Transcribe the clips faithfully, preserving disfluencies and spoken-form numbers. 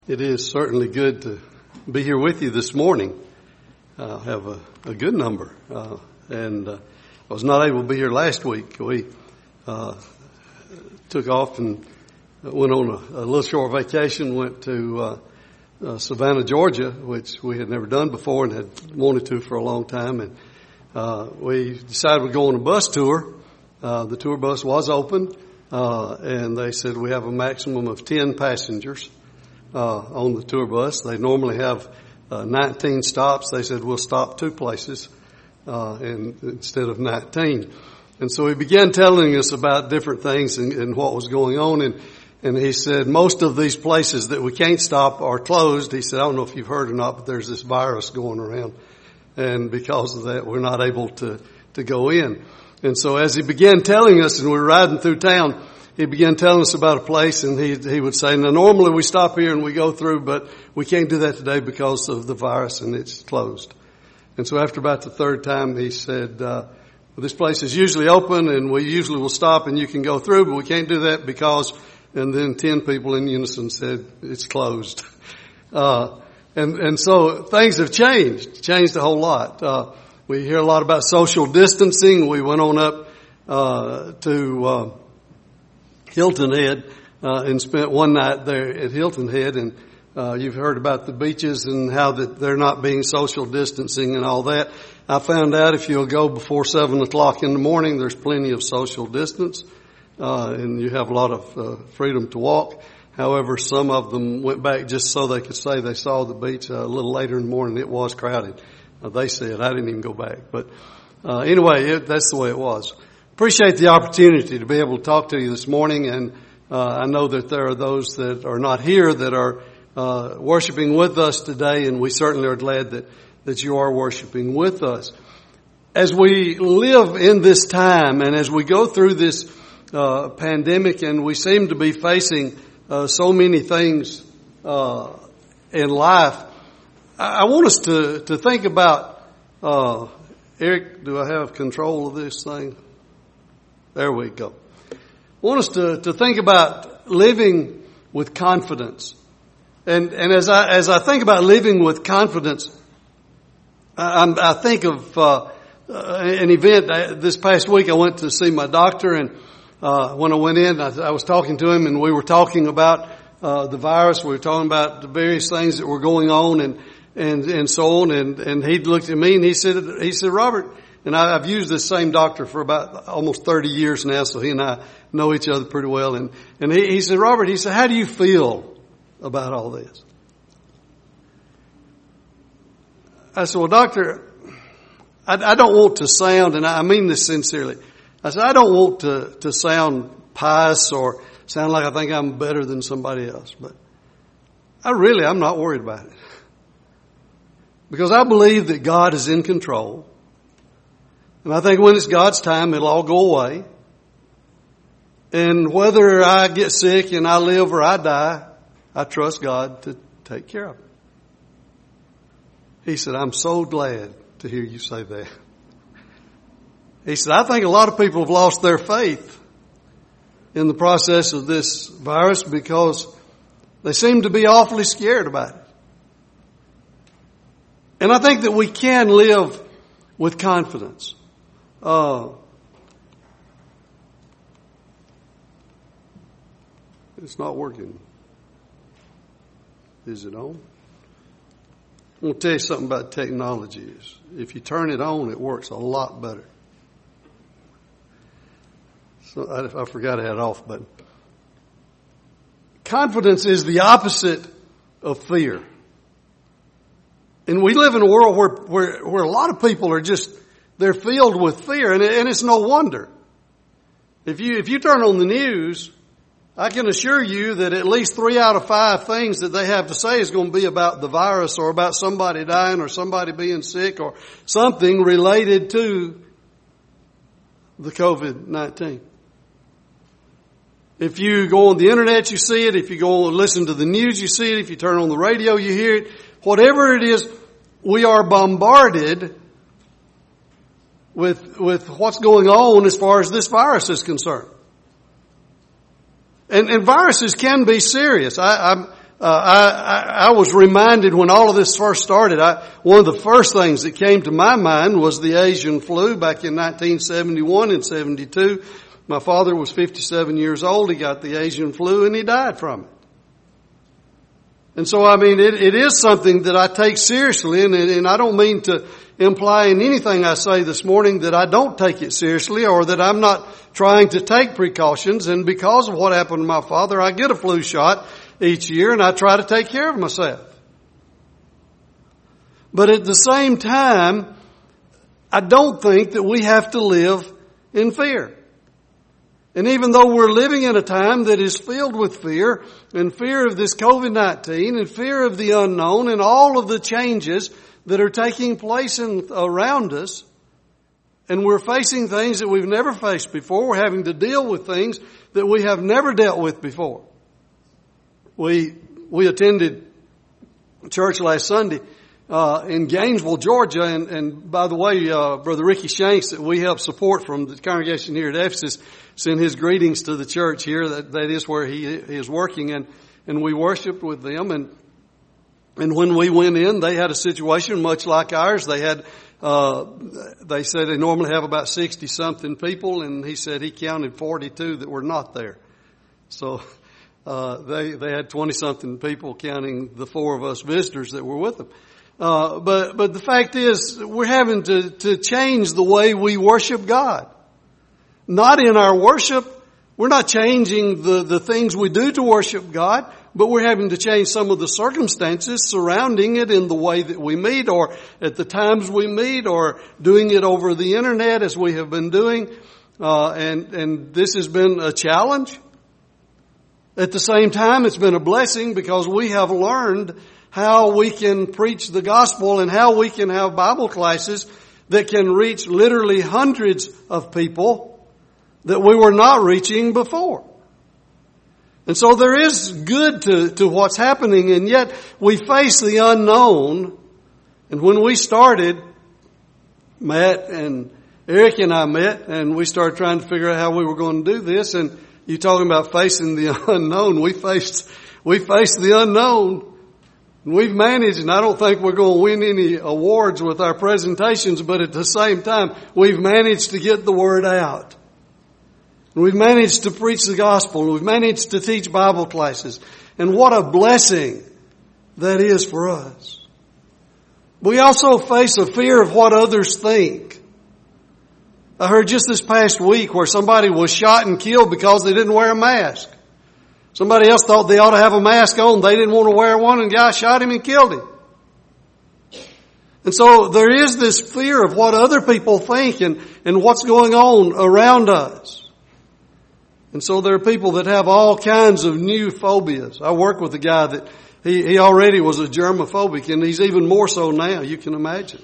It is certainly good to be here with you this morning. Uh, I have a, a good number, uh, and uh, I was not able to be here last week. We uh, took off and went on a, a little short vacation, went to uh, uh, Savannah, Georgia, which we had never done before and had wanted to for a long time. And uh, we decided we'd go on a bus tour. Uh, the tour bus was open, uh, and they said we have a maximum of ten passengers. Uh, on the tour bus. They normally have uh, nineteen stops. They said we'll stop two places uh, and instead of nineteen. And so he began telling us about different things and, and what was going on. And, and he said most of these places that we can't stop are closed. He said, I don't know if you've heard or not, but there's this virus going around. And because of that, we're not able to, to go in. And so as he began telling us, and we were riding through town, he began telling us about a place, and he he would say, now normally we stop here and we go through, but we can't do that today because of the virus and it's closed. And so after about the third time, he said, uh, well, this place is usually open and we usually will stop and you can go through, but we can't do that because, and then ten people in unison said, it's closed. Uh, and, and so things have changed, changed a whole lot. Uh, we hear a lot about social distancing. We went on up, uh, to, uh, Hilton Head, uh, and spent one night there at Hilton Head, and uh, you've heard about the beaches and how that they're not being social distancing and all that. I found out if you'll go before seven o'clock in the morning, there's plenty of social distance, uh, and you have a lot of uh, freedom to walk. However, some of them went back just so they could say they saw the beach uh, a little later in the morning. It was crowded. Uh, they said, I didn't even go back. But uh, anyway, it, that's the way it was. Appreciate the opportunity to be able to talk to you this morning, and uh, I know that there are those that are not here that are uh, worshiping with us today, and we certainly are glad that, that you are worshiping with us. As we live in this time and as we go through this uh, pandemic, and we seem to be facing uh, so many things uh, in life, I, I want us to, to think about, uh, Eric, do I have control of this thing? There we go. I want us to, to think about living with confidence. And, and as I, as I think about living with confidence, I, I think of, uh, an event I, this past week. I went to see my doctor, and, uh, when I went in, I, I was talking to him, and we were talking about, uh, the virus. We were talking about the various things that were going on and, and, and so on. And, and he looked at me and he said, he said, Robert, and I, I've used this same doctor for about almost thirty years now, so he and I know each other pretty well. And, and he, he said, Robert, he said, how do you feel about all this? I said, well, doctor, I, I don't want to sound, and I mean this sincerely, I said, I don't want to, to sound pious or sound like I think I'm better than somebody else, but I really, I'm not worried about it. Because I believe that God is in control. And I think when it's God's time, it'll all go away. And whether I get sick and I live or I die, I trust God to take care of it. He said, I'm so glad to hear you say that. He said, I think a lot of people have lost their faith in the process of this virus because they seem to be awfully scared about it. And I think that we can live with confidence. Uh, it's not working. Is it on? I want to tell you something about technology. If you turn it on, it works a lot better. So I, I forgot I had it off, but confidence is the opposite of fear. And we live in a world where, where, where a lot of people are just, they're filled with fear, and, and it's no wonder. If you, if you turn on the news, I can assure you that at least three out of five things that they have to say is going to be about the virus or about somebody dying or somebody being sick or something related to the covid nineteen. If you go on the internet, you see it. If you go and listen to the news, you see it. If you turn on the radio, you hear it. Whatever it is, we are bombarded with, with what's going on as far as this virus is concerned. And, and viruses can be serious. I, I'm, Uh, I, I, I was reminded when all of this first started, I, one of the first things that came to my mind was the Asian flu back in nineteen seventy-one and seventy-two. My father was fifty-seven years old. He got the Asian flu and he died from it. And so, I mean, it, it is something that I take seriously, and, and I don't mean to imply in anything I say this morning that I don't take it seriously or that I'm not trying to take precautions. And because of what happened to my father, I get a flu shot each year and I try to take care of myself. But at the same time, I don't think that we have to live in fear. And even though we're living in a time that is filled with fear, and fear of this covid nineteen, and fear of the unknown, and all of the changes that are taking place in, around us, and we're facing things that we've never faced before, we're having to deal with things that we have never dealt with before. We, we attended church last Sunday, uh, in Gainesville, Georgia, and, and by the way, uh, Brother Ricky Shanks that we help support from the congregation here at Ephesus send his greetings to the church here. That, that is where he, he is working, and, and we worshiped with them, and, and when we went in, they had a situation much like ours. They had, uh, they said they normally have about sixty something people, and he said he counted forty-two that were not there. So, Uh, they, they had twenty something people counting the four of us visitors that were with them. Uh, but, but the fact is we're having to, to change the way we worship God. Not in our worship. We're not changing the, the things we do to worship God, but we're having to change some of the circumstances surrounding it in the way that we meet or at the times we meet or doing it over the internet as we have been doing. Uh, and, and this has been a challenge. At the same time, it's been a blessing because we have learned how we can preach the gospel and how we can have Bible classes that can reach literally hundreds of people that we were not reaching before. And so there is good to, to what's happening, and yet we face the unknown. And when we started, Matt and Eric and I met, and we started trying to figure out how we were going to do this, and you talking about facing the unknown. We faced, we faced the unknown. And we've managed, and I don't think we're going to win any awards with our presentations, but at the same time, we've managed to get the word out. And we've managed to preach the gospel. And we've managed to teach Bible classes. And what a blessing that is for us. We also face a fear of what others think. I heard just this past week where somebody was shot and killed because they didn't wear a mask. Somebody else thought they ought to have a mask on. They didn't want to wear one, and the guy shot him and killed him. And so there is this fear of what other people think and, and what's going on around us. And so there are people that have all kinds of new phobias. I work with a guy that he, he already was a germophobic, and he's even more so now, you can imagine.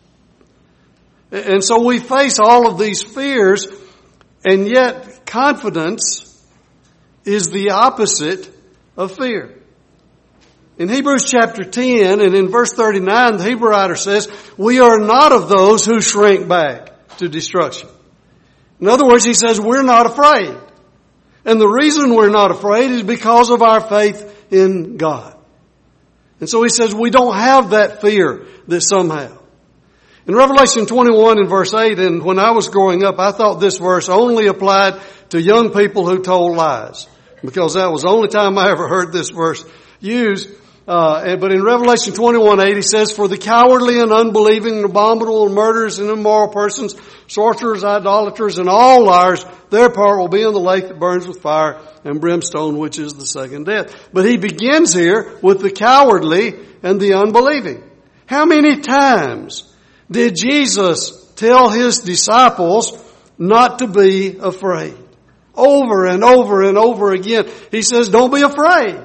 And so we face all of these fears, and yet confidence is the opposite of fear. In Hebrews chapter ten and in verse thirty-nine, the Hebrew writer says, we are not of those who shrink back to destruction. In other words, he says we're not afraid. And the reason we're not afraid is because of our faith in God. And so he says we don't have that fear that some have. In Revelation twenty-one and verse eight, and when I was growing up, I thought this verse only applied to young people who told lies, because that was the only time I ever heard this verse used. Uh, but in Revelation twenty-one eight, he says, for the cowardly and unbelieving, abominable, and murderers and immoral persons, sorcerers, idolaters, and all liars, their part will be in the lake that burns with fire and brimstone, which is the second death. But he begins here with the cowardly and the unbelieving. How many times did Jesus tell his disciples not to be afraid? Over and over and over again. He says, don't be afraid.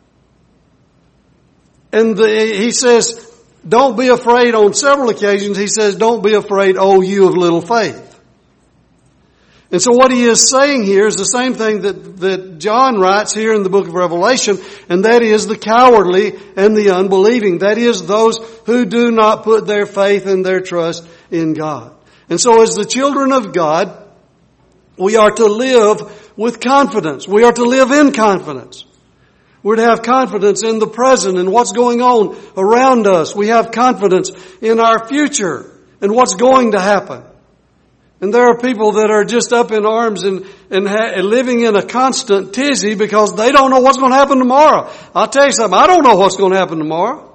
And the, he says, don't be afraid on several occasions. He says, don't be afraid, O you of little faith. And so what he is saying here is the same thing that, that John writes here in the book of Revelation, and that is the cowardly and the unbelieving. That is those who do not put their faith and their trust in God. And so as the children of God, we are to live with confidence. We are to live in confidence. We're to have confidence in the present and what's going on around us. We have confidence in our future and what's going to happen. And there are people that are just up in arms and, and, ha- and living in a constant tizzy because they don't know what's going to happen tomorrow. I'll tell you something, I don't know what's going to happen tomorrow.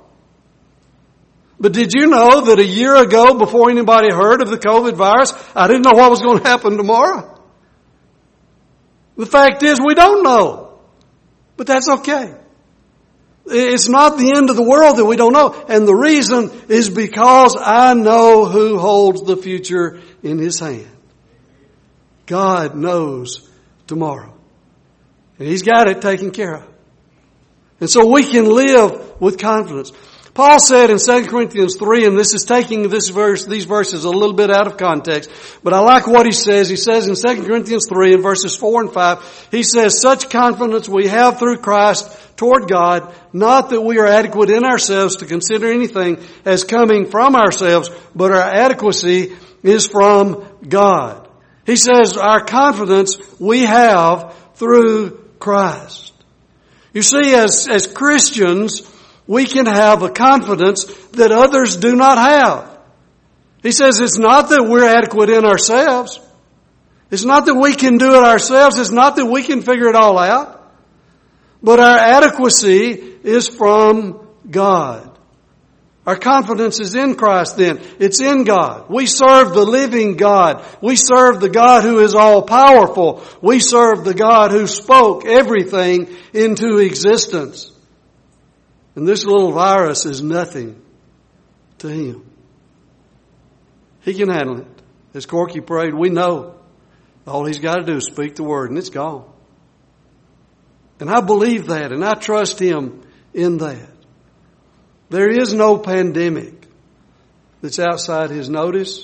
But did you know that a year ago, before anybody heard of the COVID virus, I didn't know what was going to happen tomorrow? The fact is, we don't know. But that's okay. It's not the end of the world that we don't know. And the reason is because I know who holds the future in His hand. God knows tomorrow. And He's got it taken care of. And so we can live with confidence. Paul said in Second Corinthians three, and this is taking this verse, these verses a little bit out of context, but I like what he says. He says in Second Corinthians three in verses four and five, he says, such confidence we have through Christ toward God, not that we are adequate in ourselves to consider anything as coming from ourselves, but our adequacy is from God. He says our confidence we have through Christ. You see, as, as Christians, we can have a confidence that others do not have. He says it's not that we're adequate in ourselves. It's not that we can do it ourselves. It's not that we can figure it all out. But our adequacy is from God. Our confidence is in Christ then. It's in God. We serve the living God. We serve the God who is all powerful. We serve the God who spoke everything into existence. And this little virus is nothing to Him. He can handle it. As Corky prayed, we know all He's got to do is speak the word and it's gone. And I believe that and I trust Him in that. There is no pandemic that's outside His notice.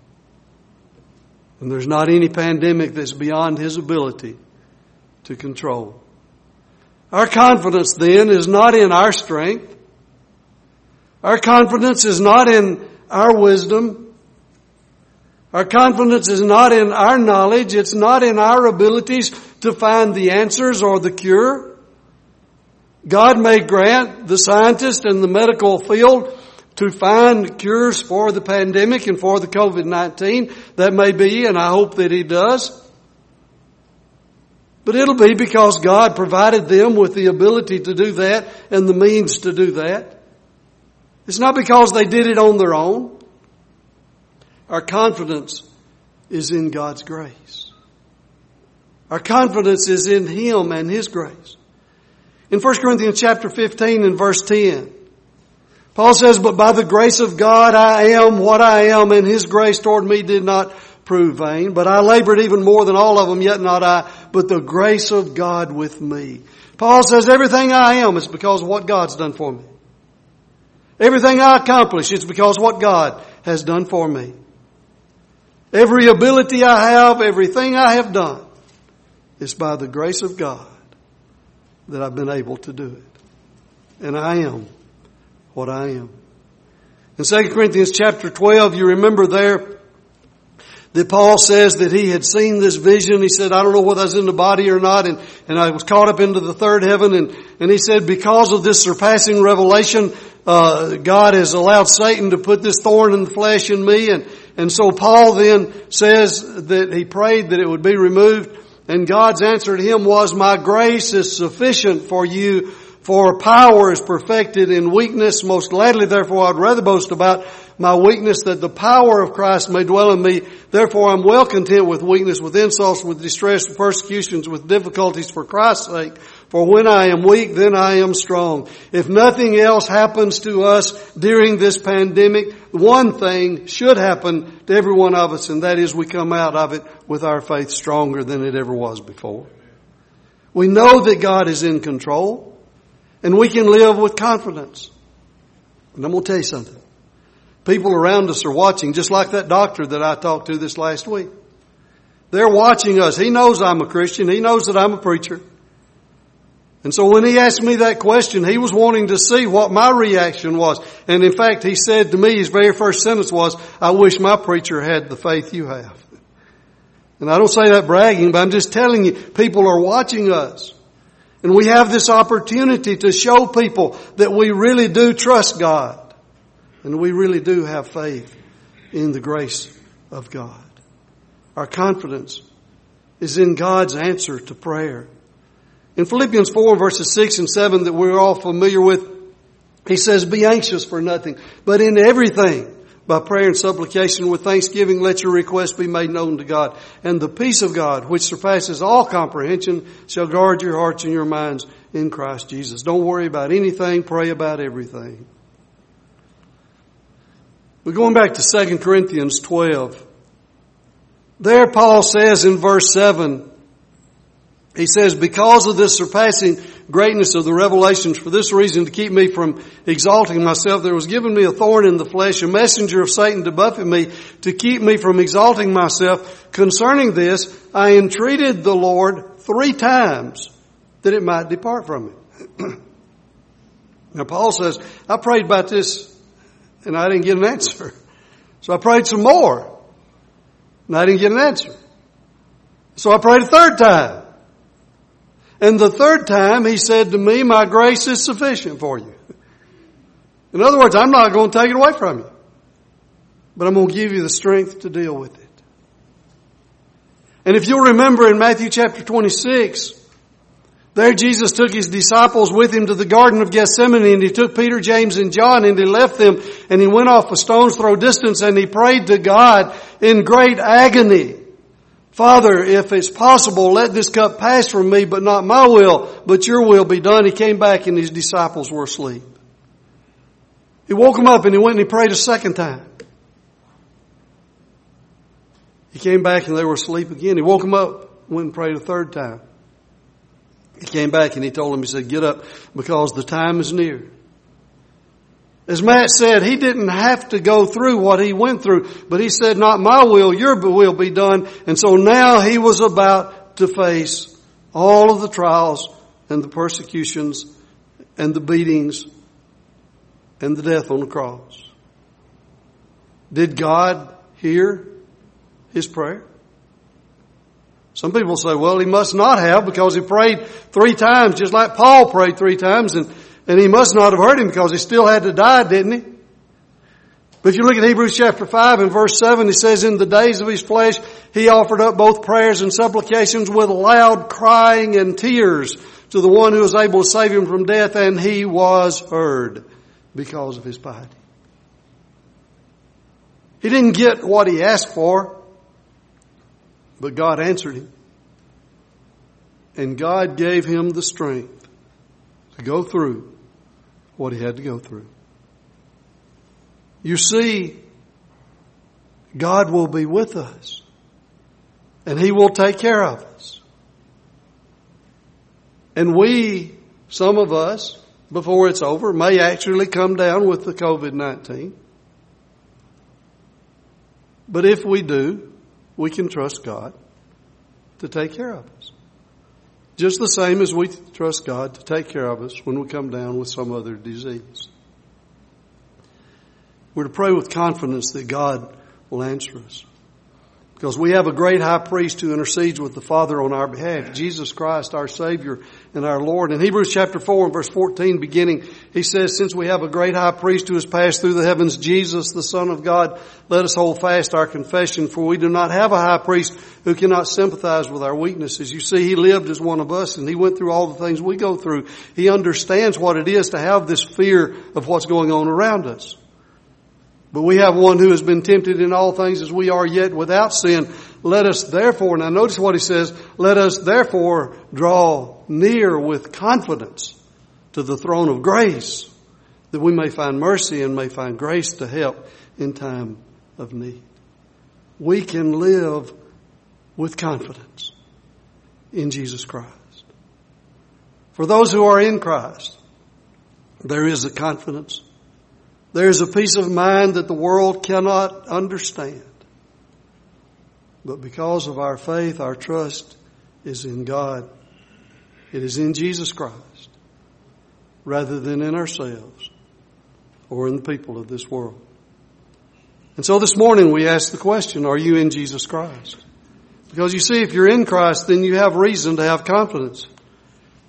And there's not any pandemic that's beyond His ability to control. Our confidence then is not in our strength. Our confidence is not in our wisdom. Our confidence is not in our knowledge. It's not in our abilities to find the answers or the cure. God may grant the scientists in the medical field to find cures for the pandemic and for the COVID nineteen. That may be, and I hope that He does. But it'll be because God provided them with the ability to do that and the means to do that. It's not because they did it on their own. Our confidence is in God's grace. Our confidence is in Him and His grace. In First Corinthians chapter fifteen and verse ten, Paul says, but by the grace of God I am what I am, and His grace toward me did not prove vain. But I labored even more than all of them, yet not I, but the grace of God with me. Paul says everything I am is because of what God's done for me. Everything I accomplish is because of what God has done for me. Every ability I have, everything I have done, is by the grace of God that I've been able to do it. And I am what I am. In Second Corinthians chapter twelve, you remember there that Paul says that he had seen this vision. He said, I don't know whether I was in the body or not, and, and I was caught up into the third heaven. And, and he said, because of this surpassing revelation, uh, God has allowed Satan to put this thorn in the flesh in me. And, and so Paul then says that he prayed that it would be removed. And God's answer to him was, my grace is sufficient for you, for power is perfected in weakness. Most gladly, therefore, I'd rather boast about my weakness, that the power of Christ may dwell in me. Therefore, I'm well content with weakness, with insults, with distress, with persecutions, with difficulties for Christ's sake. For when I am weak, then I am strong. If nothing else happens to us during this pandemic, one thing should happen to every one of us, and that is we come out of it with our faith stronger than it ever was before. We know that God is in control, and we can live with confidence. And I'm going to tell you something. People around us are watching, just like that doctor that I talked to this last week. They're watching us. He knows I'm a Christian. He knows that I'm a preacher. And so when he asked me that question, he was wanting to see what my reaction was. And in fact, he said to me, his very first sentence was, I wish my preacher had the faith you have. And I don't say that bragging, but I'm just telling you, people are watching us. And we have this opportunity to show people that we really do trust God. And we really do have faith in the grace of God. Our confidence is in God's answer to prayer. In Philippians four verses six and seven that we're all familiar with, he says, be anxious for nothing, but in everything, by prayer and supplication with thanksgiving, let your requests be made known to God. And the peace of God, which surpasses all comprehension, shall guard your hearts and your minds in Christ Jesus. Don't worry about anything, pray about everything. We're going back to Second Corinthians twelve. There Paul says in verse seven, he says, because of this surpassing greatness of the revelations, for this reason, to keep me from exalting myself, there was given me a thorn in the flesh, a messenger of Satan to buffet me, to keep me from exalting myself. Concerning this, I entreated the Lord three times that it might depart from me. Now Paul says, I prayed about this and I didn't get an answer. So I prayed some more and I didn't get an answer. So I prayed a third time. And the third time he said to me, my grace is sufficient for you. In other words, I'm not going to take it away from you, but I'm going to give you the strength to deal with it. And if you'll remember in Matthew chapter twenty-six, there Jesus took his disciples with him to the Garden of Gethsemane, and he took Peter, James, and John, and he left them, and he went off a stone's throw distance, and he prayed to God in great agony. Father, if it's possible, let this cup pass from me, but not my will, but your will be done. He came back and his disciples were asleep. He woke them up and he went and he prayed a second time. He came back and they were asleep again. He woke them up, went and prayed a third time. He came back and he told them, he said, get up because the time is near. As Matt said, he didn't have to go through what he went through, but he said, not my will, your will be done. And so now he was about to face all of the trials and the persecutions and the beatings and the death on the cross. Did God hear his prayer? Some people say, well, he must not have because he prayed three times, just like Paul prayed three times, and And he must not have heard him because he still had to die, didn't he? But if you look at Hebrews chapter five and verse seven, it says, in the days of his flesh, he offered up both prayers and supplications with loud crying and tears to the one who was able to save him from death, and he was heard because of his piety. He didn't get what he asked for, but God answered him. And God gave him the strength to go through what he had to go through. You see, God will be with us, and he will take care of us. And we, some of us, before it's over, may actually come down with the covid nineteen. But if we do, we can trust God to take care of us. Just the same as we trust God to take care of us when we come down with some other disease. We're to pray with confidence that God will answer us. Because we have a great high priest who intercedes with the Father on our behalf, Jesus Christ, our Savior and our Lord. In Hebrews chapter four and verse fourteen beginning, he says, since we have a great high priest who has passed through the heavens, Jesus, the Son of God, let us hold fast our confession, for we do not have a high priest who cannot sympathize with our weaknesses. You see, he lived as one of us, and he went through all the things we go through. He understands what it is to have this fear of what's going on around us. But we have one who has been tempted in all things as we are, yet without sin. Let us therefore, now notice what he says, let us therefore draw near with confidence to the throne of grace, that we may find mercy and may find grace to help in time of need. We can live with confidence in Jesus Christ. For those who are in Christ, there is a confidence. There is a peace of mind that the world cannot understand. But because of our faith, our trust is in God. It is in Jesus Christ rather than in ourselves or in the people of this world. And so this morning we ask the question, are you in Jesus Christ? Because you see, if you're in Christ, then you have reason to have confidence.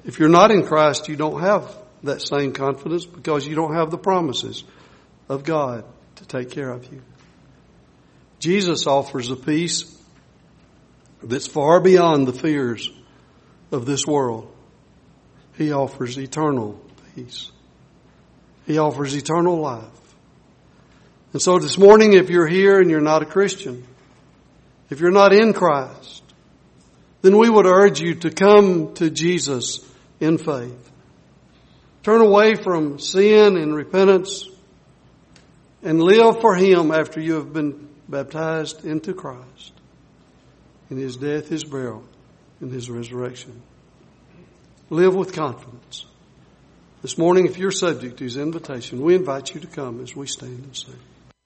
If you're not in Christ, you don't have that same confidence because you don't have the promises of God to take care of you. Jesus offers a peace that's far beyond the fears of this world. He offers eternal peace. He offers eternal life. And so this morning, if you're here and you're not a Christian, if you're not in Christ, then we would urge you to come to Jesus in faith. Turn away from sin and repentance and live for Him after you have been baptized into Christ, in His death, His burial, and His resurrection. Live with confidence. This morning, if you're subject to His invitation, we invite you to come as we stand and sing.